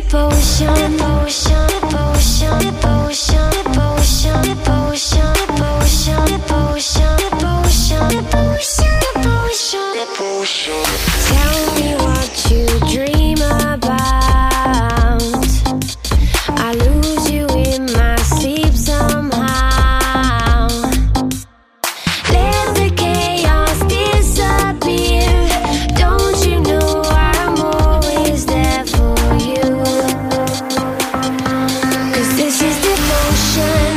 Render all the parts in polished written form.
devotion, devotion, devotion, devotion, devotion, devotion, devotion, devotion, devotion, devotion, devotion, devotion. Tell me what you dream about. I lose you in my sleep somehow. Let the chaos disappear. Don't you know I'm always there for you? 'Cause this is devotion.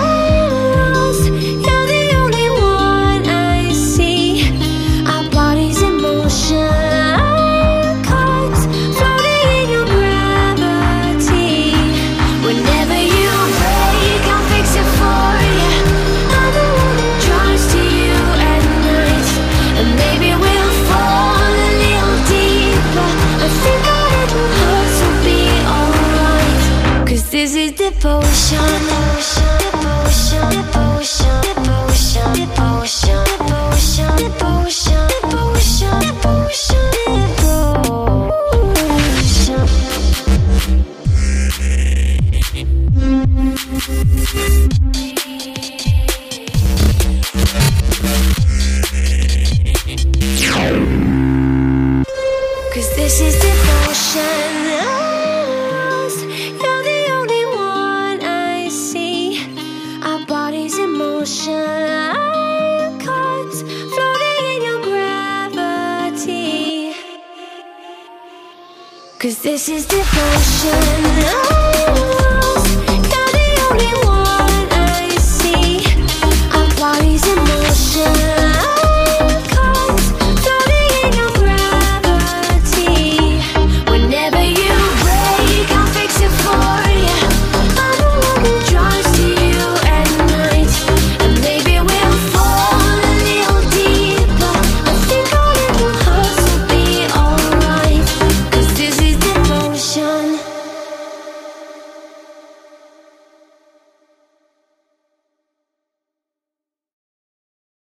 You're the only one I see. Our bodies in motion, clouds floating in your gravity. Whenever you break, I'll fix it for you. I'm the one that drives to you at night, and maybe we'll fall a little deeper. I think our little hearts will be alright. 'Cause this is devotion, devotion, devotion, devotion, devotion, devotion, devotion, devotion, devotion, devotion, devotion. 'Cause this is devotion. You're the only one I see. Our bodies in motion, clouds floating in your gravity. 'Cause this is devotion.